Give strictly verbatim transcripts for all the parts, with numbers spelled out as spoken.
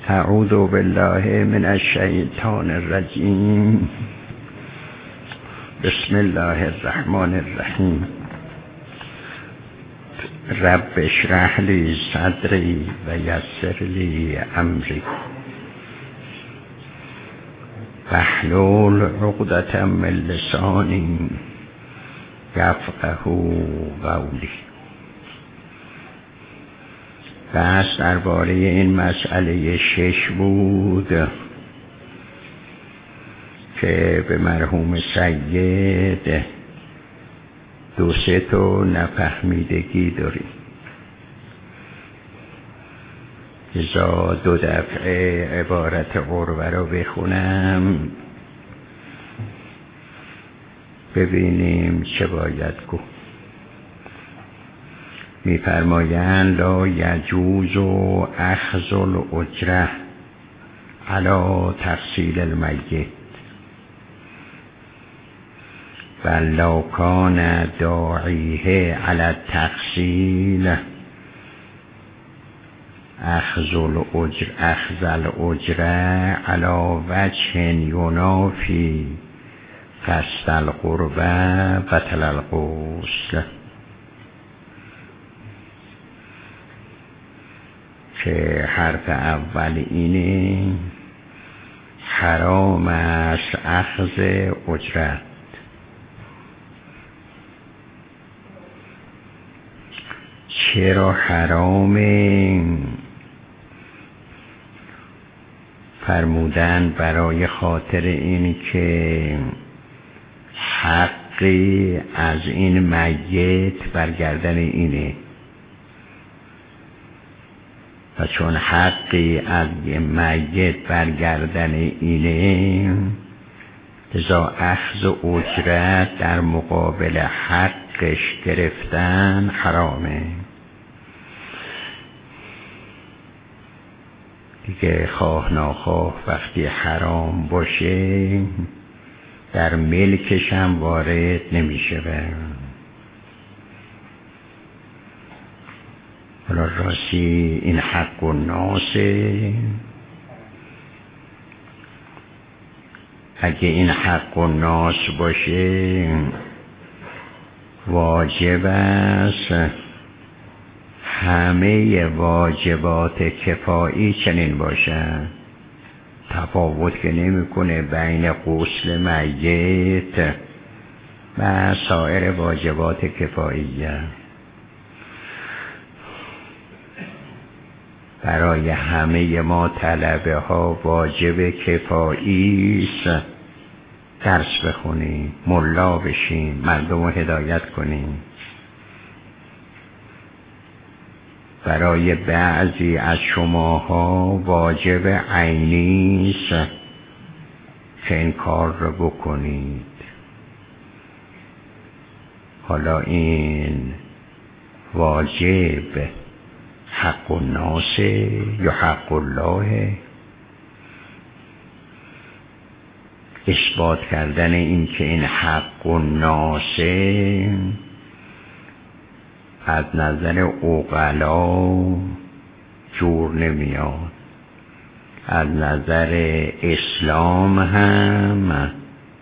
اعوذ بالله من الشیطان الرجیم. بسم الله الرحمن الرحیم. رب اشرح لی صدری و یسر لی امری واحلل عقدة من لسانی یفقهوا قولی. بحث درباره این مسئله شش بود که به مرحوم سید دو سه تا نفهمیدگی داریم. لذا دو دفعه عبارت عروه رو بخونم ببینیم چه باید گفت. می‌فرمایند لا یجوز اخذ الاجره علی تغسیل المیت بل لو کان داعیه علی التغسیل اخذ الاجر اخذ الاجره علی وجه ینافی قصد القربه بطل الغسل. که حرف اول اینه حرام است اخذ اجرت. چرا حرامه؟ فرمودن برای خاطر این که حقی از این میت برگردن اینه و چون حقی از میت برگردن اینه لذا اخذ اجرت در مقابل حقش گرفتن حرامه. دیگه خواه ناخواه وقتی حرام باشه در ملکش هم وارد نمیشه. حالا راستی این حق الناسه. اگه این حق الناس باشه واجب است همه واجبات کفایی چنین باشن. تفاوت که نمیکنه بین غسل میت و سایر واجبات کفاییه. برای همه ما طلبه ها واجب کفایی است درس بخونیم، ملا بشیم، مردم رو هدایت کنیم. برای بعضی از شماها واجب عینی است که این کار رو بکنید. حالا این واجب حق الناس یا حق الله؟ اثبات کردن این که این حق الناس از نظر عقلا جور نمیاد، از نظر اسلام هم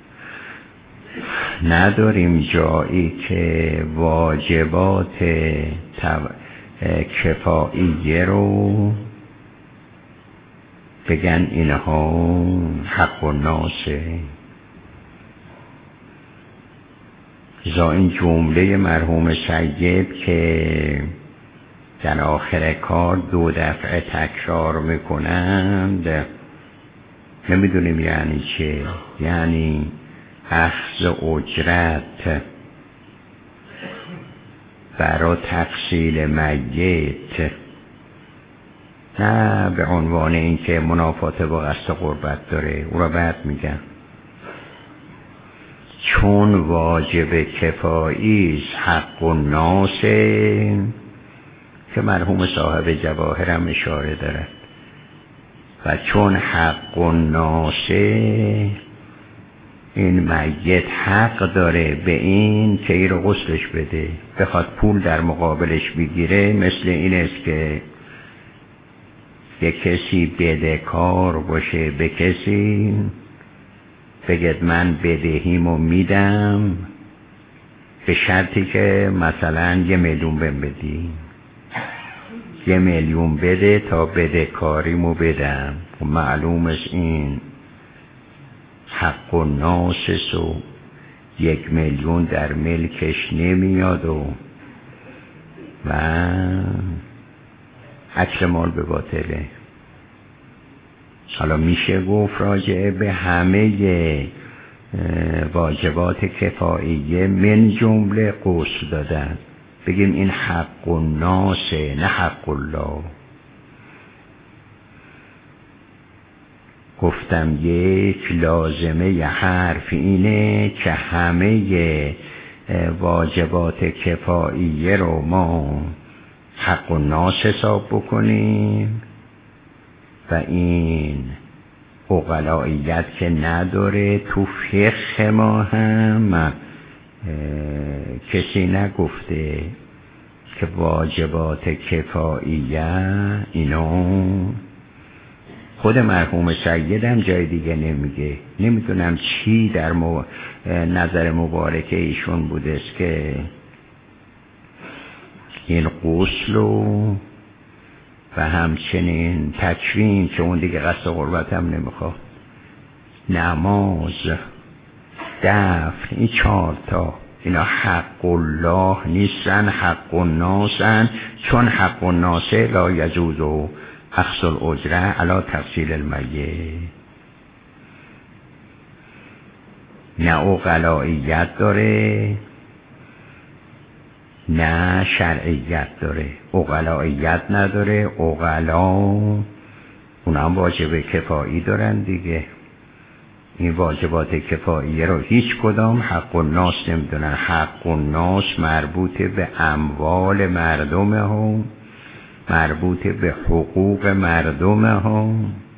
نداریم جایی که واجبات کفاییه رو بگن اینها حق الناسه. زا این جمله مرحوم سید که در آخر کار دو دفعه تکرار میکنند نمیدونیم یعنی چه. یعنی اخذ اجرت برای تغسیل میت، نه به عنوان این که منافات با قصد قربت داره، او را بعد میگن. چون واجب کفایی حق الناس که مرحوم صاحب جواهر هم اشاره دارد و چون حق الناس این میت حق داره به این که این رو غسلش بده، بخواد پول در مقابلش بگیره، مثل این است که یه کسی بدهکار باشه به کسی، بگید من بدهیمو میدم به شرطی که مثلا یه میلیون بهم بدی، یه میلیون بده تا بدهکاریمو بدم. و معلومش این حق و ناسس و یک میلیون در ملکش نمیاد و و اکل مال به باطله. حالا میشه گفت راجعه به همه واجبات کفاییه من جمله غسل دادن بگیم این حق الناس نه حق الله. گفتم یک لازمه ی حرف اینه که همه واجبات کفاییه رو ما حق الناس حساب بکنیم و این عقلائیت که نداره. تو فقه ما هم کسی نگفته که واجبات کفاییه اینو، خود مرحوم سیدم جای دیگه نمیگه. نمیدونم چی در مو... نظر مبارکه ایشون بوده است که این غسل و و همچنین تکوین که اون دیگه قصد قربت هم نمیخواد، نماز، دفن، این چهار تا اینا حق الله نیستن، حق الناسن. چون حق الناس لا یجوز و اخذ الاجره علی تفصیل المیت. نه عقلائیت داره نه شرعیت داره. عقلائیت نداره. عقلا اونا هم واجب کفایی دارن دیگه. این واجبات کفاییه رو هیچ کدام حق الناس نمیدونن. حق الناس مربوط به اموال مردم ها، مربوط به حقوق مردم ها،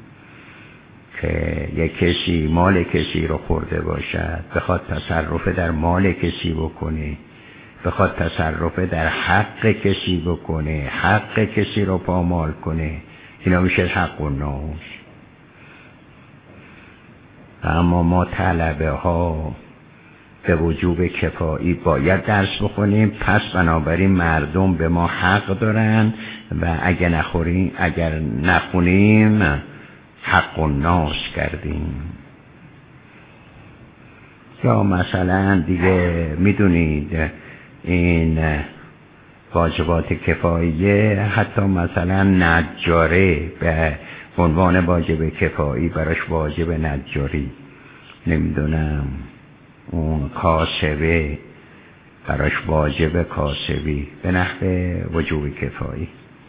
که یک کسی مال کسی رو خورده باشد بخواد تصرف در مال کسی بکنه، بخواد تصرف در حق کسی بکنه، حق کسی رو پامال کنه، اینا میشه حق الناس. اما ما طلبه ها به وجوب کفایی باید درس بخونیم، پس بنابراین مردم به ما حق دارن و اگر نخوریم اگر نخونیم حق الناس کردیم. یا مثلا دیگه میدونید این واجبات کفاییه، حتی مثلا نجاره به عنوان واجب کفایی براش واجب نجاری، نمیدونم اون کاسبه براش واجب کاسبی به نحو وجوب کفایی.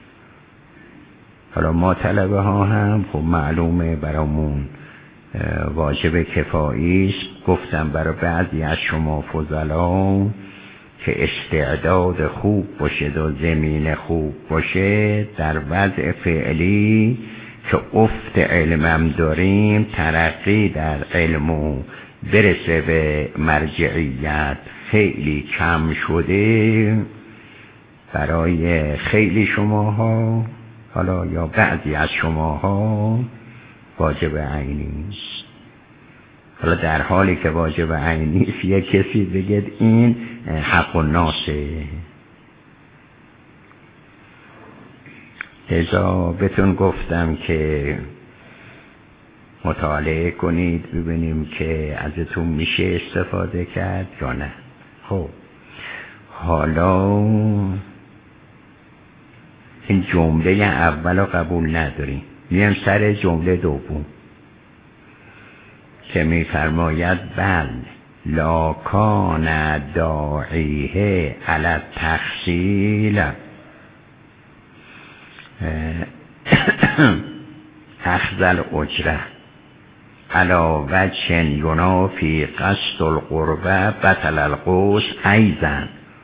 حالا ما طلبه ها هم خب معلومه برامون واجب کفایی است. گفتم برای بعضی از شما فضلا که استعداد خوب باشه و زمین خوب باشه، در وضع فعلی که افت علمم داریم، ترقی در علم و برسه به مرجعیت خیلی کم شده، برای خیلی شماها حالا یا بعضی از شماها واجب عینی است. حالا در حالی که واجب عینی است یک کسی بگید این حق الناسه. لذا بهتون گفتم که مطالعه کنید ببینیم که ازتون میشه استفاده کرد یا نه. خب حالا این جمله اول رو قبول نداریم، میام سر جمله دوم که میفرماید بل لا کان داعیه علی التخصیل اخذ الاجره علی وجه ینافی قصد القربه بطل الغسل ایضا.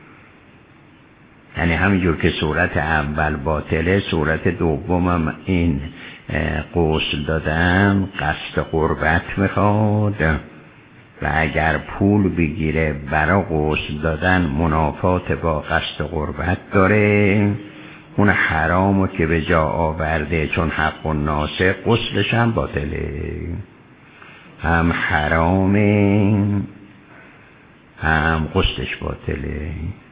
یعنی همینجور که صورت اول باطله، صورت دومم این غسل دادن قصد قربت میخواد و اگر پول بگیره برای غسل دادن منافات با قصد قربت داره، اون حرامو که به جا آورده چون حق و ناسه غسلش هم باطله، هم حرامه هم غسلش باطله.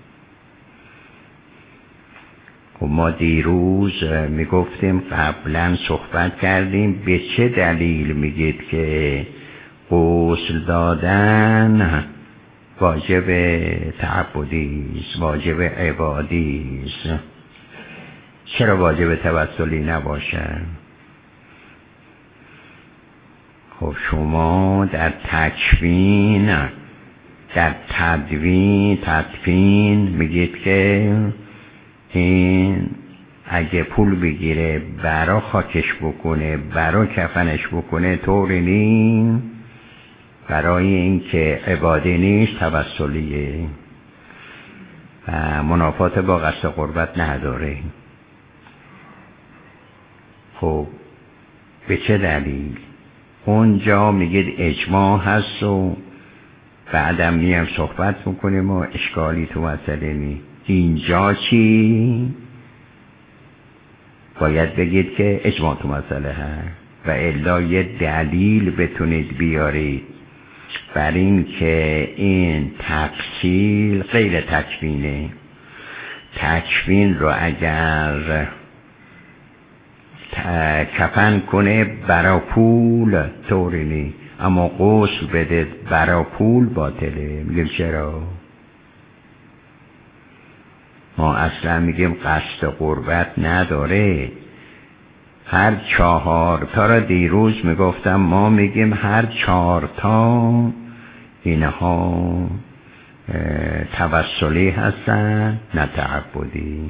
خب ما دیروز میگفتیم قبلا صحبت کردیم به چه دلیل میگید که غسل دادن واجب تعبدی است، واجب عبادی است، چرا واجب توسلی نباشه؟ خب شما در تکوین، در تدوین تدفین میگید که این اگه پول بگیره برا خاکش بکنه، برا کفنش بکنه طوری نیست، برای این که عبادی نیست توسلیه و منافات با قصد قربت نداره. خب به چه دلیل؟ اونجا میگید اجماع هست و بعدم میم صحبت میکنیم و اشکالی تو مسئله نی. اینجا چی؟ باید بگید که اجماع تو مسئله هست و الا یه دلیل بتونید بیارید بر این که این تفصیل غیر تکوینه. تکوین رو اگر کفن کنه برا پول طوری نی، اما غسل بده برا پول باطله. میگیم چرا؟ ما اصلا میگیم قصد قربت نداره. هر چهار تا را دیروز میگفتم ما میگیم هر چهار تا اینها توسلی هستن نه تعبدی.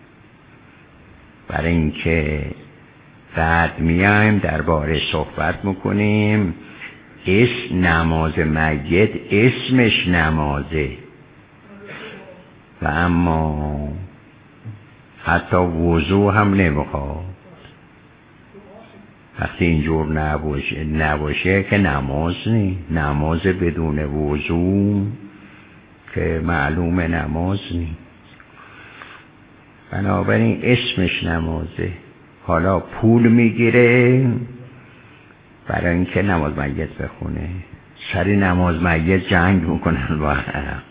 برای اینکه بعد میایم درباره صحبت میکنیم اسم نماز میت اسمش نمازه و اما حتی وضو هم نمیخواد. وقتی اینجور نباشه, نباشه که نماز نی، نماز بدون وضو که معلوم نماز نی. بنابراین اسمش نمازه. حالا پول میگیره برای اینکه نماز میت بخونه، سری نماز میت جنگ میکنن با هم.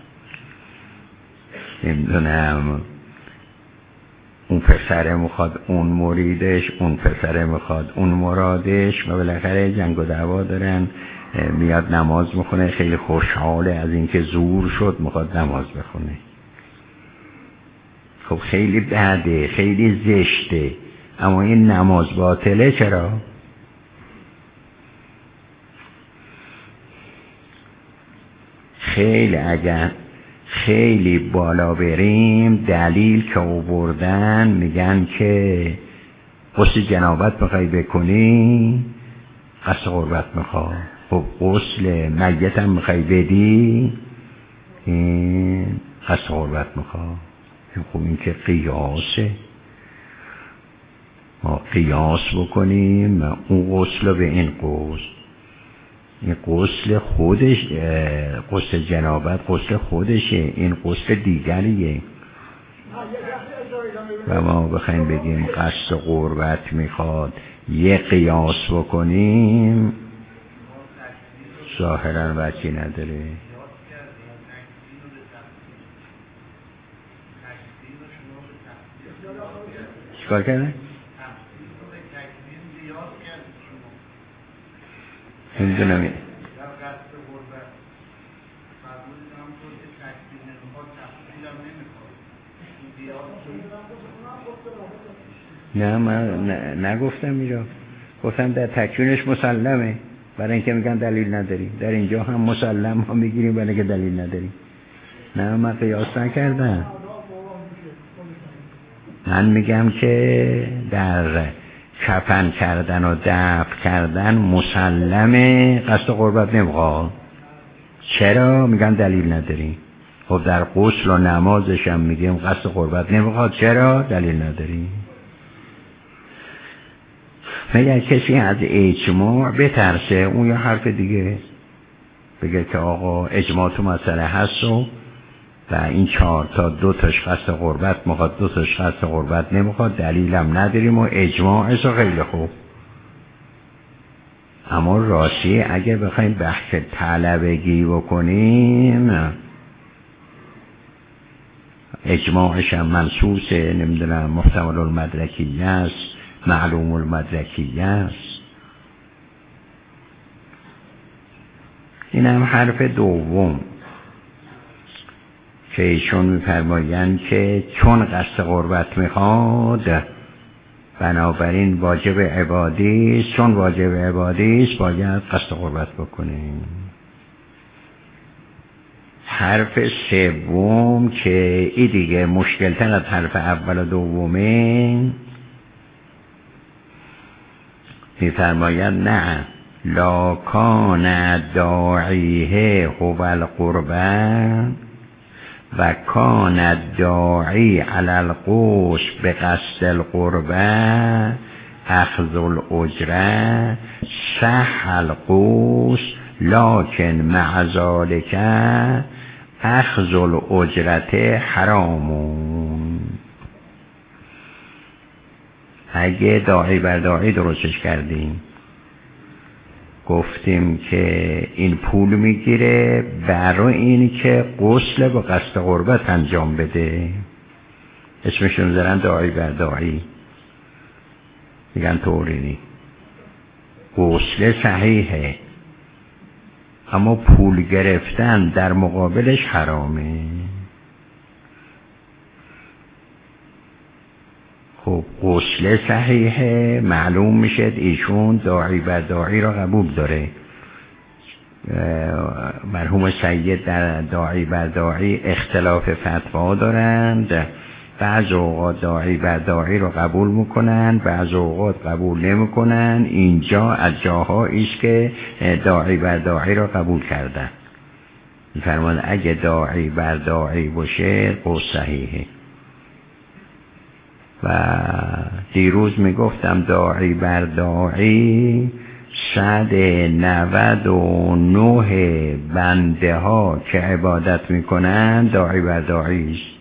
نمیدونم اون پسره میخواد اون مریدش، اون پسره میخواد اون مرادش و بالاخره جنگ و دعوا دارن. میاد نماز میخونه خیلی خوشحاله از اینکه زور شد میخواد نماز بخونه. خب خیلی بده، خیلی زشته، اما این نماز باطله. چرا؟ خیلی اگر خیلی بالا بریم دلیل که آوردن میگن که غسل جنابت میخوای بکنی قصد قربت میخوای. خب غسل میت هم میخوای بدی این قصد قربت میخوای. خب این که قیاسه، ما قیاس بکنیم اون غسل رو به این غسل. این غسل خودش، غسل جنابت غسل خودشه، این غسل دیگریه. و ما بخوایم بگیم قصد قربت میخواد یه قیاس بکنیم ظاهرا وجهی نداره. چیکار کنه؟ نمیدونم این نه من نگفتم میرا، گفتم در تکوینش مسلمه برای اینکه میگن دلیل نداری. در اینجا هم مسلم ها میگیریم برای اینکه دلیل نداری. نه من قیاس نکردم، من میگم که در کفن کردن و دفن کردن مسلمه قصد قربت نمیخواد. چرا؟ میگن دلیل نداری. خب در غسل و نمازش هم میگیم قصد قربت نمیخواد. چرا؟ دلیل نداری. مگر کسی از اجماع بترسه اون یه حرف دیگه بگه که آقا اجماع تو مسئله هست و و این چهار تا دو تاش قصد قربت میخواد، دو تاش قصد قربت نمیخواد، دلیلم نداریم و اجماعش و خیلی خوب. اما راستی اگه بخوایم بحث طلبگی بکنیم، اجماعش هم منصوصه، نمیدونم محتمل المدرکیه است، معلوم المدرکیه است. این هم حرف دوم که ایشون میفرمایند که چون قصد قربت میخواد بنابراین واجب عبادی است، چون واجب عبادی است باید قصد قربت بکنیم. حرف سوم که این دیگه مشکل تر از حرف اول و دومه، میفرماید نه لا کان داعیه هو القربه و کان الداعی علی القوس به قصد القربه اخذ الاجره صح القوس لکن مع ذلک اخذ الاجرت حرامون. اگه داعی بر داعی درستش کردیم، گفتیم که این پول میگیره برای این که غسل با قصد قربت انجام بده، اسمشون دارن داعی بر داعی، میگن تورینی، غسل صحیحه اما پول گرفتن در مقابلش حرامه. خب غسل صحیحه، معلوم میشه ایشون داعی بر داعی را قبول داره. مرحوم سید در داعی بر داعی اختلاف فتوا دارند، بعض اوقات داعی بر داعی رو قبول میکنن، بعض اوقات قبول نمیکنن. اینجا از جاهایی است که داعی بر داعی رو قبول کردن. میفرمان اگه داعی بر داعی باشه قول صحیحه. و دیروز میگفتم داعی بر داعی صد نود و نه بنده ها که عبادت میکنن داعی بر داعی است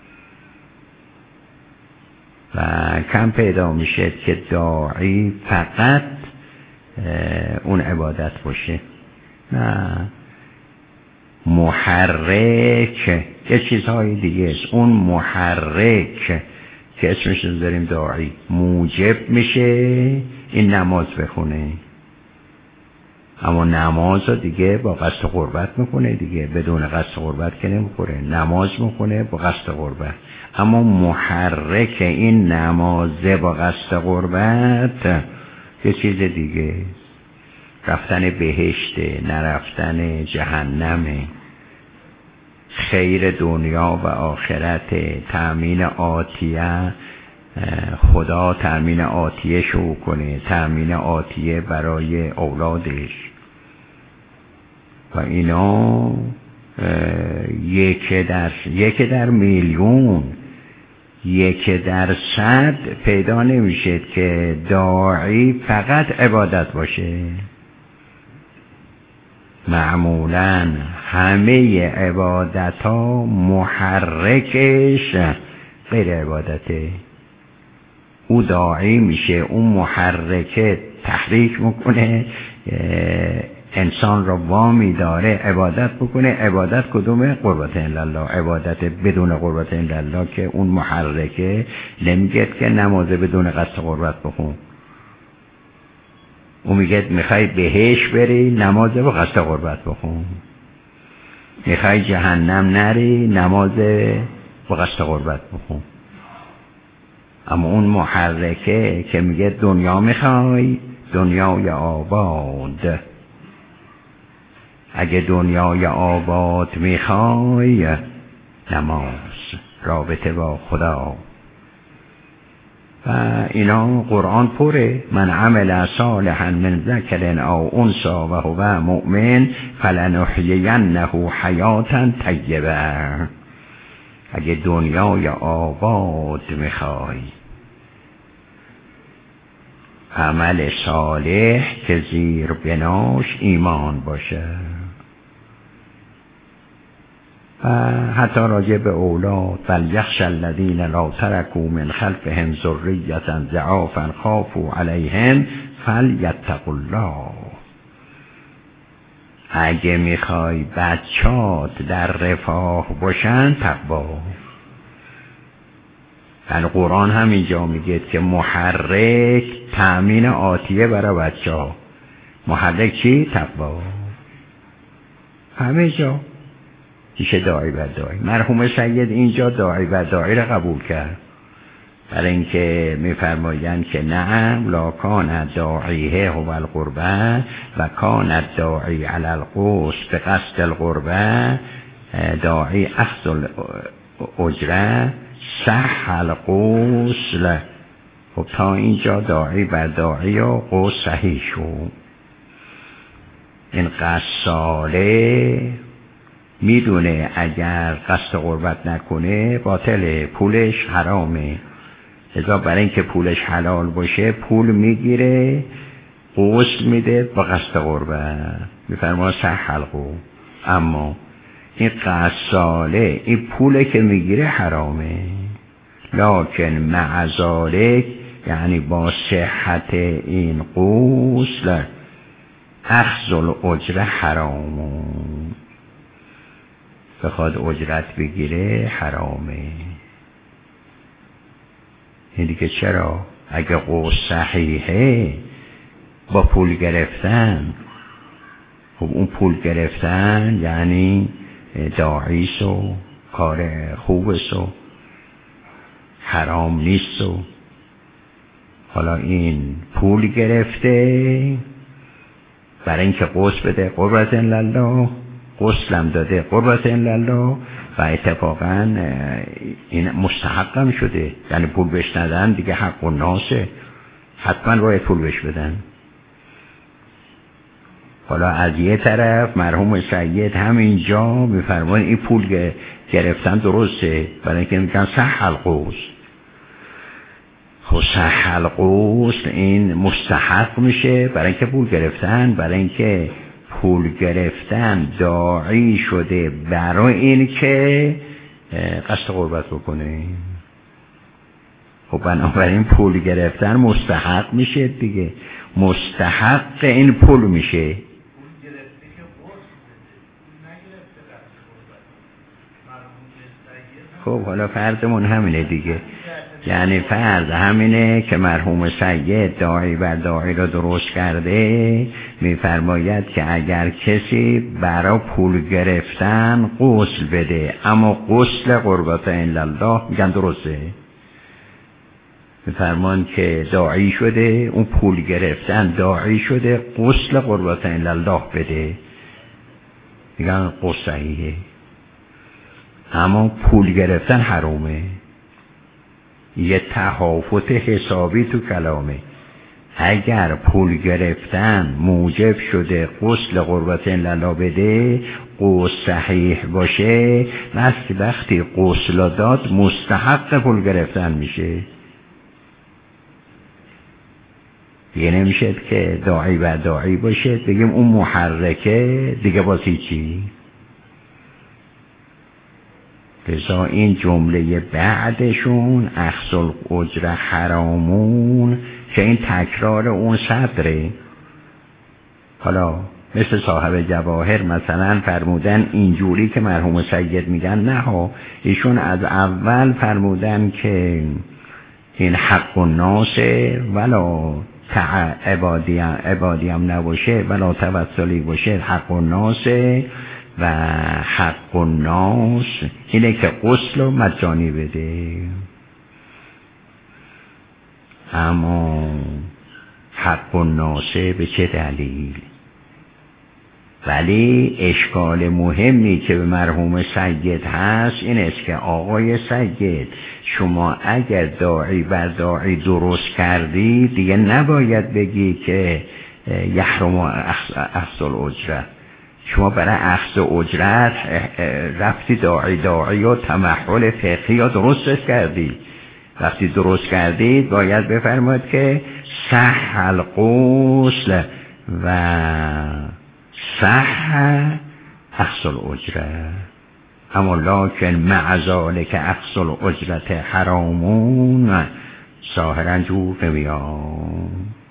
و کم پیدا میشه که داعی فقط اون عبادت باشه. نه، محرک یه چیزهای دیگه است. اون محرک که اسمش رو داریم داعی موجب میشه این نماز بخونه، اما نماز رو دیگه با قصد قربت میکنه دیگه، بدون قصد قربت که نمیخوره، نماز میکنه با قصد قربت. اما محرک این نمازه با قصد قربت یه چیز دیگه، رفتن بهشته، نرفتن جهنمه، خیر دنیا و آخرت، تأمین آتیه، خدا تأمین آتیه شو کنه، تأمین آتیه برای اولادش و اینا یک در یک در میلیون، یک در صد پیدا نمیشه که داعی فقط عبادت باشه. معمولاً همه عبادت ها محرکش غیر عبادته. او داعی میشه، اون محرکه تحریک میکنه انسان را وامی داره عبادت بکنه. عبادت کدومه؟ قربت الله. عبادت بدون قربت الله که اون محرکه نمیگه که نماز بدون قصد قربت بخون، او میگه میخوای بهش بری نماز با قصد قربت بخون، میخوای جهنم نری نماز با قصد قربت بخون. اما اون محرکه که میگه دنیا میخوای، دنیای آباد، اگه دنیای آباد میخوای نماز، رابطه با خدا و اینا قرآن پره. من عمل صالحا من ذکر او انثی و هو مؤمن فلنحیینه حیاتا طیبه. اگه دنیای آباد میخوای، عمل صالح که زیر بناش ایمان باشه. و حتی راجع به اولاد فلیخشی الذین لا ترکوا من خلفهم ذریة ضعافا خافوا علیهم فلیتقوا الله. اگه میخوای بچات در رفاه باشن تقوا. در قرآن هم اینجا میگه که محرک تأمین آتیه برای بچه ها. محرک چی؟ تقوا. همه جا میشه داعی و داعی. مرحوم سید اینجا داعی و داعی را قبول کرد، برای اینکه میفرمایند که نعم لا کان داعیه هو القربه و کان داعی علی القوس به قصد القربه داعی اخذ الاجره صح القوس. خب تا اینجا داعی بر داعی و قوس صحیح شد. این قصاله میدونه اگر قصد قربت نکنه باطله، پولش حرامه. لذا برای اینکه پولش حلال باشه پول میگیره، غسل میده با قصد قربت، میفرما صح القوس. اما این قصاله این پوله که میگیره حرامه، لکن مع ذالک یعنی با صحت این غسل اخذ الاجره حرامه، بخواد اجرت بگیره حرامه. این دیگه چرا؟ اگه غسل صحیحه با پول گرفتن، خب اون پول گرفتن یعنی داعیس و کار خوبست و حرام نیست. و حالا این پول گرفته برای اینکه غسل بده قربت الله، غسلم داده قربت الله و اتفاقا این مستحقم شده، یعنی پول بهش ندن دیگه حق و ناسه، حتما باید پول بهش بدن. حالا از یه طرف مرحوم سید همینجا میفرماید این پول گرفتن درسته، برای اینکه میگن صح القوس. خب صح القوس این مستحق میشه برای اینکه پول گرفتن، برای اینکه پول گرفتن داعی شده برای این که قصد قربت بکنه. خب بنابراین پول گرفتن مستحق میشه دیگه، مستحق این پول میشه. خب حالا فرضمون همینه دیگه، یعنی فرض همینه که مرحوم سید داعی بر داعی را درست کرده، میفرماید که اگر کسی برای پول گرفتن غسل بده اما غسل قربت الله میگن درسته، میفرمان که داعی شده اون پول گرفتن داعی شده غسل قربت الله بده، میگن غسل صحیحه، اما پول گرفتن حرامه. یه تحافظ حسابی تو کلامه. اگر پول گرفتن موجب شده غسل قربت الله بده، غسل صحیح باشه، وقتی وقتی غسل داد مستحق پول گرفتن میشه. دیگه نمیشه که داعی و داعی باشه بگیم اون محرکه دیگه باسی چی. لذا این جمله بعدشون اخذ الاجره حرامون که این تکرار اون صدره. حالا مثل صاحب جواهر مثلا فرمودن اینجوری که مرحوم سید میگن نه ها، ایشون از اول فرمودن که این حق الناس ولا عبادی عبادی هم نباشه ولا توسلی باشه، حق الناس و حق الناس اینه که غسل و مجانی بده. اما حق الناس به چه دلیل؟ ولی اشکال مهمی که به مرحوم سید هست این است که آقای سید شما اگر داعی بر داعی درست کردی دیگه نباید بگی که یحرم اخذ الاجره. شما برای اخذ اجرت رفتی داعی داعی و تمحل فقهی یا درست کردی. وقتی درست کردید باید بفرمایید که صح الغسل و صح اخذ الاجره. اما لکن معذاله که افضل اجرت حرامون ظاهرا جور نمیاد.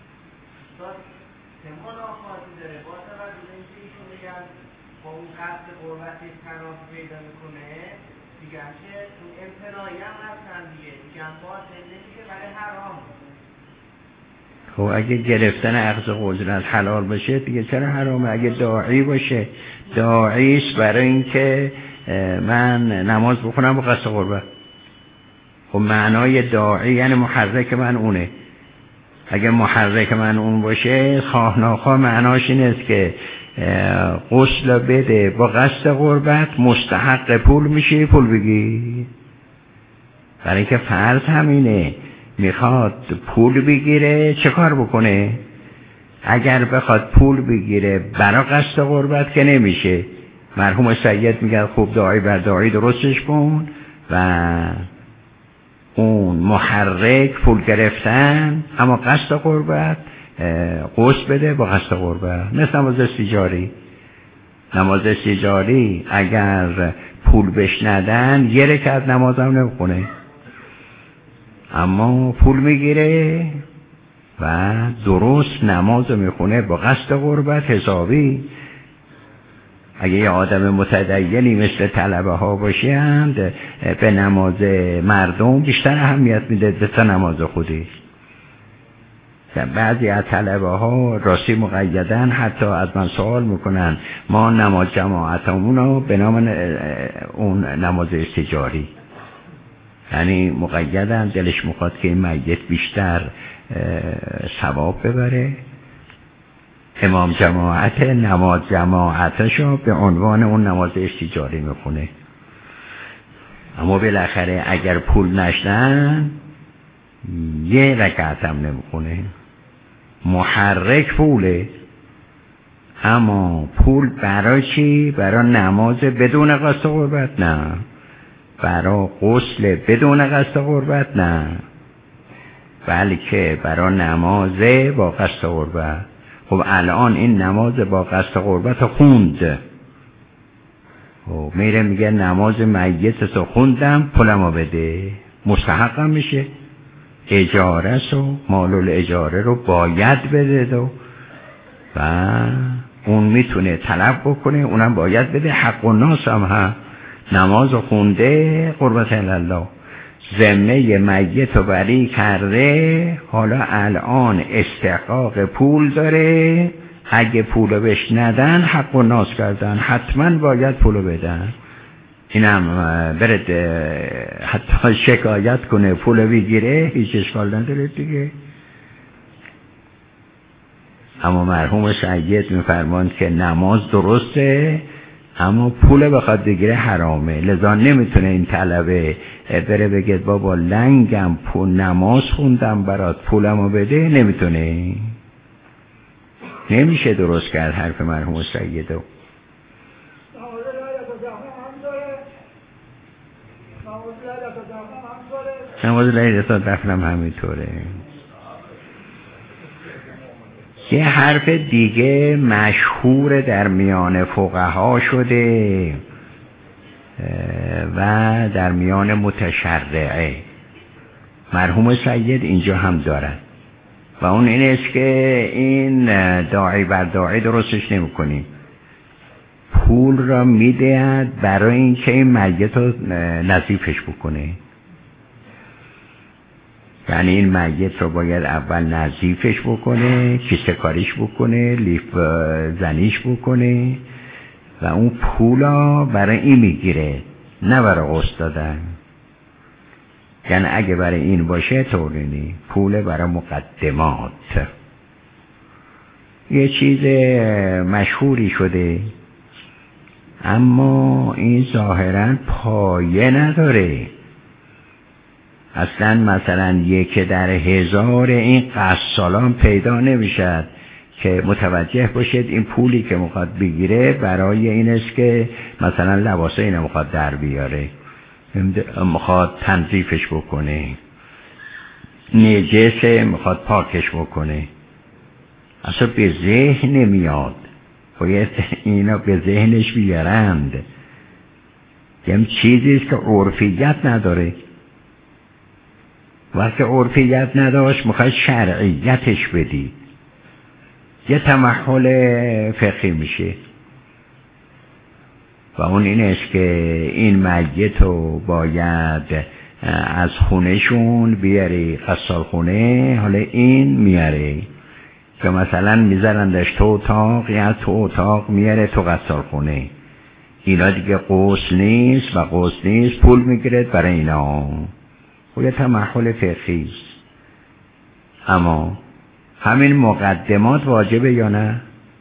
خب اگه گرفتن اخذ قدرت حلال باشه دیگه چرا حرامه؟ اگه داعی باشه، داعیش برای اینکه من نماز بخونم با قصد قربت، خب معنای داعی یعنی محرک من اونه. اگه محرک من اون باشه خواه ناخواه معناش این است که غسل بده با قصد قربت، مستحق پول میشه، پول بگی. برای اینکه فرض همینه، میخواد پول بگیره چه کار بکنه؟ اگر بخواد پول بگیره برای قصد قربت که نمیشه. مرحوم سید میگه خوب داعی بر داعی درستش کن و اون محرک پول گرفتن اما قصد قربت غسل بده با قصد قربت. مثل نماز استیجاری، نماز استیجاری اگر پول بهش ندن یه رکعت نماز هم نمیخونه، اما پول میگیره و درست نماز میخونه با قصد قربت حسابی. اگه یه آدم متدینی مثل طلبه ها باشند به نماز مردم بیشتر اهمیت میده تا نماز خودش. بعضی از طلبه ها راستی مقیدن، حتی از من سوال میکنن ما نماز جماعتمون رو به نام اون نماز استیجاری، یعنی مقیدن، دلش میخواد که این میت بیشتر ثواب ببره. امام جماعت نماز جماعتشو به عنوان اون نماز استیجاری میخونه، اما بالاخره اگر پول نشدن یه رکعت هم نمیخونه. محرک پوله، اما پول برای چی؟ برای نماز بدون قصد قربت نه، برای غسل بدون قصد قربت نه، بلکه برای نماز با قصد قربت. خب الان این نماز با قصد قربت خوند، خب میره میگه نماز میت تو خوندم پولمو بده، مستحقم میشه. اجاره سو مال الاجاره رو باید بده دو و اون میتونه طلب بکنه، اونم باید بده. حق الناس هم ها نماز خونده قربت الله، ذمه میت رو بری کرده، حالا الان استحقاق پول داره، اگه پولو بهش ندن حق الناس کردن، حتما باید پولو بدن. اینم برد حتی شکایت کنه پولو بگیره هیچ اشکال نداره دیگه. اما مرحوم سید میفرماند که نماز درسته اما پول بخواد بگیره حرامه، لذا نمیتونه این طلبه بره بگه بابا لنگم پول نماز خوندم برات پولمو بده، نمیتونه، نمیشه درست کرد حرف مرحوم سیدو. نماز لیلة دفنم همینطوره. یه حرف دیگه مشهور در میان فقها شده و در میان متشرعه، مرحوم سید اینجا هم دارن و اون این است که این داعی بر داعی درستش نمی کنیم. پول را میدهد برای اینکه این میت رو نظیفش بکنه، یعنی این میت رو باید اول نظیفش بکنه، کیسه کاریش بکنه، لیف زنیش بکنه و اون پولا برای این میگیره، نه برای غسل دادن. یعنی اگه برای این باشه طورینی پول برای مقدمات. یه چیز مشهوری شده اما این ظاهرا پایه نداره. اصلا مثلا یک در هزار این قصالان پیدا نمیشد که متوجه باشید این پولی که میخواد بگیره برای این است که مثلا لباسه اینو میخواد در بیاره، میخواد تنظیفش بکنه، نجسه میخواد پاکش بکنه. اصلا به ذهن نمیاد، باید اینا به ذهنش بیارند. یعنی چیزی است که عرفیت نداره. وقتی عرفیت نداشت میخوای شرعیتش بدی، یه تمحل فقهی میشه. و اون این است که این میت رو باید از خونهشون بیاری غسال خونه. حالا این میاره که مثلا میذارندش تو اتاق یا تو اتاق میاره تو غسال خونه. اینا دیگه غسل نیست و غسل نیست پول میگیرد برای اینا. و یه تمحل فقهی است. اما همین مقدمات واجبه یا نه؟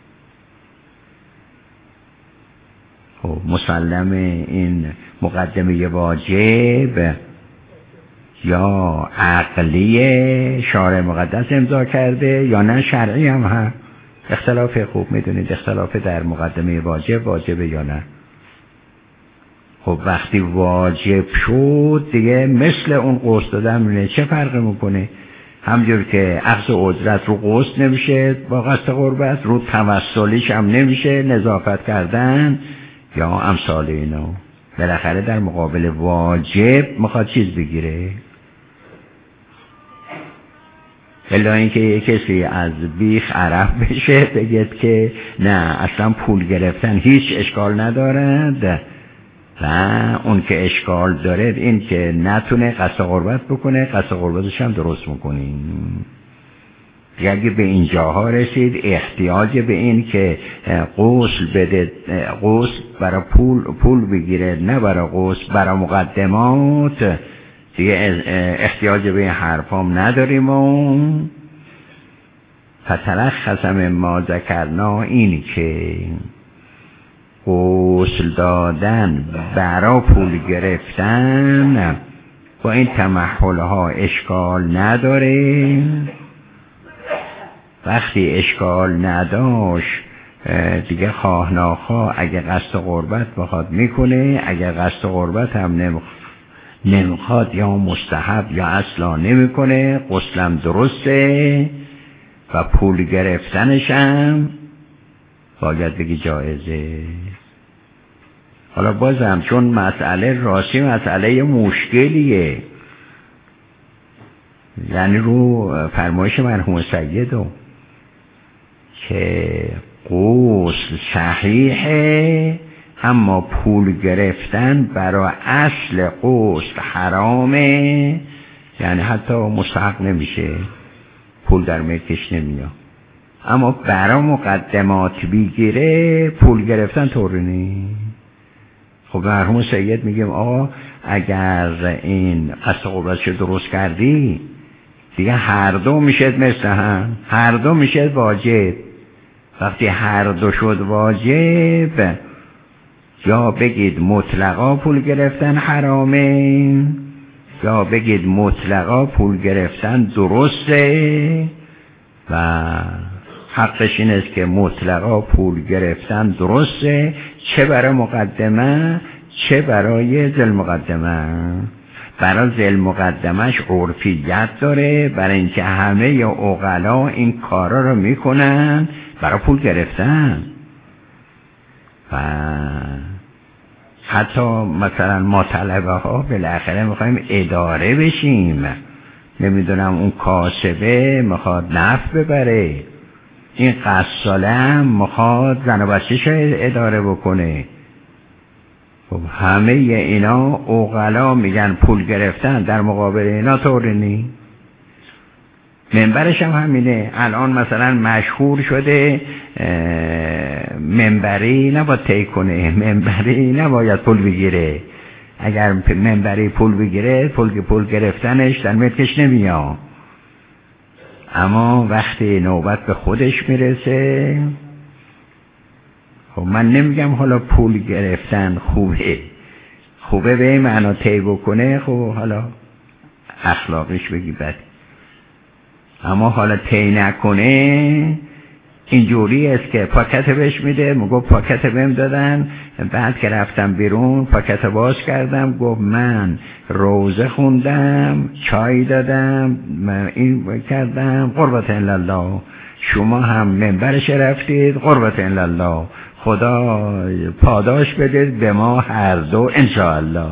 خب مسلمه این مقدمه واجب یا عقلی شارع مقدس امضا کرده یا نه شرعی هم هست. اختلاف خوب میدونید اختلاف در مقدمه واجب واجبه یا نه. خب وقتی واجب شد دیگه مثل اون غسل دادن میونه. چه فرقی میکنه؟ همجور که اخذ اجرت رو غسل نمیشه با قصد قربت، رو توسلیش هم نمیشه نظافت کردن یا امثال اینا. بالاخره در مقابل واجب میخواد چیز بگیره. الا اینکه یک کسی از بیخ عرف بشه بگید که نه اصلا پول گرفتن هیچ اشکال ندارد و اون که اشکال داره این که نتونه قصد قربت بکنه، قصد قربتش هم درست میکنیم. اگه به اینجاها رسید احتیاج به این که غسل بده، غسل برای پول پول بگیره نه برای غسل برای مقدمات، دیگه احتیاج به این حرفام نداریم. و فتلخص ما ذکرنا این که غسل دادن برای پول گرفتن با این تمحل ها اشکال نداره. وقتی اشکال نداشت دیگه خواه ناخواه اگه قصد قربت بخواد میکنه، اگه قصد قربت هم نمیخواد یا مستحب یا اصلا نمیکنه، غسلم درسته و پول گرفتنش هم باید بگی جایزه. حالا بازم چون مسئله راستی مسئله مشکلیه، یعنی رو فرمایش مرحوم سیدو که غسل صحیحه اما پول گرفتن برای اصل غسل حرامه، یعنی حتی مستحق نمیشه، پول در ملکش نمیاد. اما برای مقدمات بگیره پول گرفتن طوری نیست. خب مرحوم سید میگیم آقا اگر این قصد قربتش درست کردی دیگه هر دو میشد مثل هم، هر دو میشد واجب. وقتی هر دو شد واجب یا بگید مطلقا پول گرفتن حرامه یا بگید مطلقا پول گرفتن درسته و حقش این است که مطلقا پول گرفتن درسته، چه برای مقدمه چه برای ذل مقدمه. برای ذل مقدمش عرفیت داره، برای اینکه همه یا عقلا این کارا رو میکنن برای پول گرفتن. و حتی مثلا ما طلبه ها بالاخره میخوایم اداره بشیم، نمیدونم اون کاسبه میخواد نفع ببره، این قصاله هم میخواد زن و بچه‌ش اداره بکنه. خب همه اینا عقلا میگن پول گرفتن، در مقابل اینا طوری نی. منبرش هم همینه. الان مثلا مشهور شده منبری نباید طی کنه، منبری نباید پول بگیره. اگر منبری پول بگیره پول پول گرفتنش در ملکش نمیاد. اما وقتی نوبت به خودش میرسه، خب من نمیگم حالا پول گرفتن خوبه، خوبه به این معنا طی بکنه، خب حالا اخلاقش بگی بد، اما حالا طی نکنه اینجوری است که پاکت بهش میده، میگه پاکت بهم دادن، بعد که رفتم بیرون پاکت باز کردم، گفت من روزه خوندم، چای دادم، من این کردم، قربت الله. شما هم منبرش رفتید، قربت الله. خدا پاداش بده به ما هر دو انشاءالله.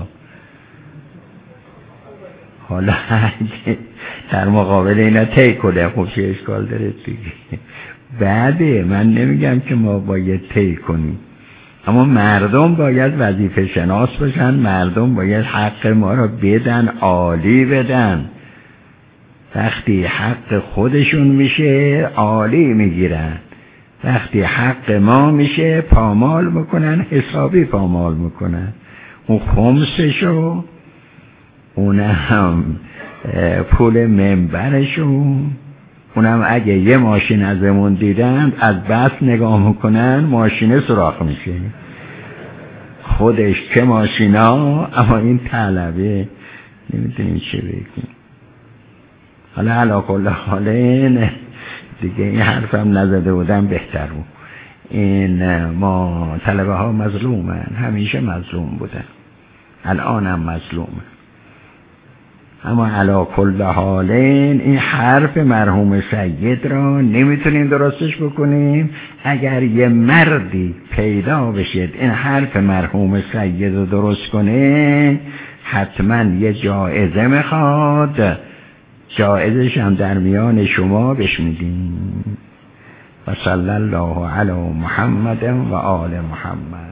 حالا در مقابل اینا طی کنه، خب چه اشکال داره دیگه. بعده من نمیگم که ما باید طی کنیم، اما مردم باید وظیفه شناس باشن، مردم باید حق ما را بدن، عالی بدن. وقتی حق خودشون میشه عالی میگیرن، وقتی حق ما میشه پامال میکنن، حسابی پامال میکنن. اون خمسشو، اونم پول منبرشون، اونم اگه یه ماشین ازمون دیدن از بس نگاه میکنن ماشینه سوراخ میشه، خودش که ماشینا، اما این طلبه نمیدونیم چه بگیم. حالا علا کل حالین دیگه این حرفم نزده بودم بهتر بود. این ما طلبه ها مظلومن، همیشه مظلوم بودن، الانم مظلومن. اما علا کل حالین این حرف مرحوم سید را نمیتونیم درستش بکنیم. اگر یه مردی پیدا بشید این حرف مرحوم سید رو درست کنه، حتما یه جایزه میخواد، جایزش هم در میان شما بهش میدیم. و صلی الله علی محمد و آل محمد.